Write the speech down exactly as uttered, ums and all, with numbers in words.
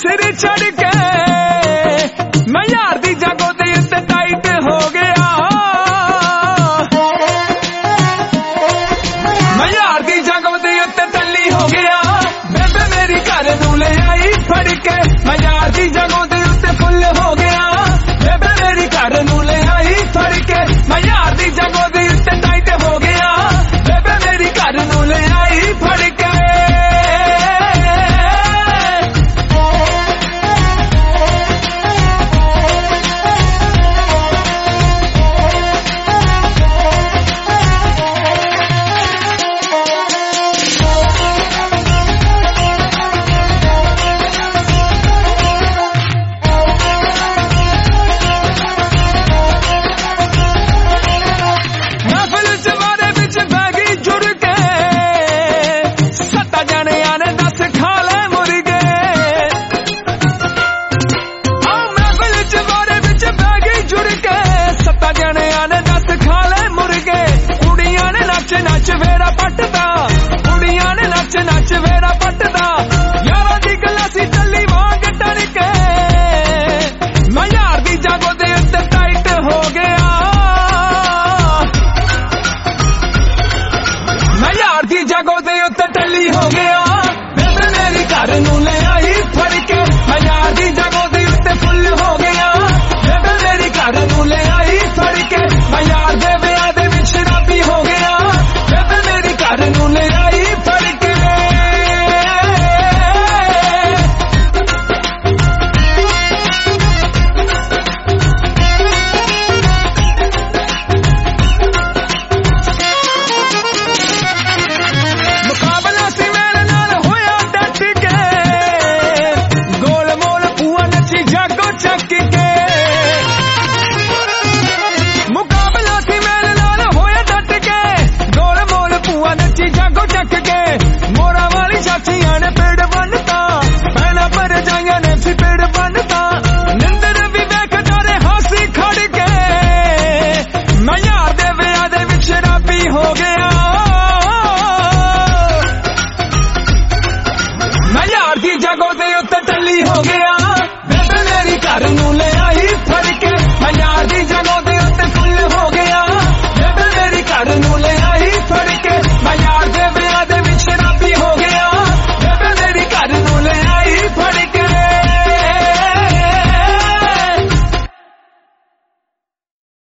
सिर चढ़ के मैं यार दी जागो दे उत्ते टाइट हो गया। मैं यार दी जागो दे उत्ते टल्ली हो गया। बेबे मेरी घर नूं ले आई फड़ के मैं यार दी जागो दे उत्ते फुल हो गया। बेबे मेरी घर नूं ले आई फड़ के मैं यार दी जागो दे उत्ते टाइट हो गया। बेबे मेरी घर नूं ले आई फड़ के। नच वेरा पटदा कुड़ियां ने नच नच वेरा पटदा।